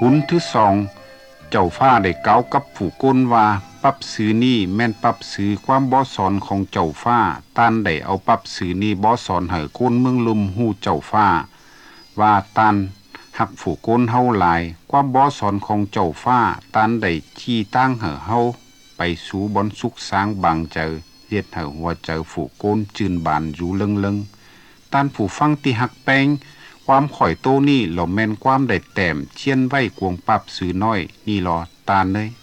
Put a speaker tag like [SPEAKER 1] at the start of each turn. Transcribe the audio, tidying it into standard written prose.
[SPEAKER 1] หุนที่สองเจ้าฟ้าได้กล่าวกับผู้ก้นว่าปรับซื้อนี่แม่นปรับซื้อความบ่สอนของเจ้าฟ้าต้านได้เอาปรับซื้อนี่บ่สอนให้คนเมืองลุมฮู้เจ้าฟ้าว่าต้านหักผู้ก้นเฮาหลายความบ่สอนของเจ้าฟ้าต้านได้ชี้ตั้งให้เฮาไปสู่บอนสุขสร้างบางเจอเฮ็ดให้หัวใจผู้ก้นจืนบานอยู่เลิงๆต้านผู้ฟังที่หักแป้งความข่อยโตนี่หล่อแม่นความได้แต้มเชียนไว้กวงปรับซื้อน้อยนี่หรอตาลเลย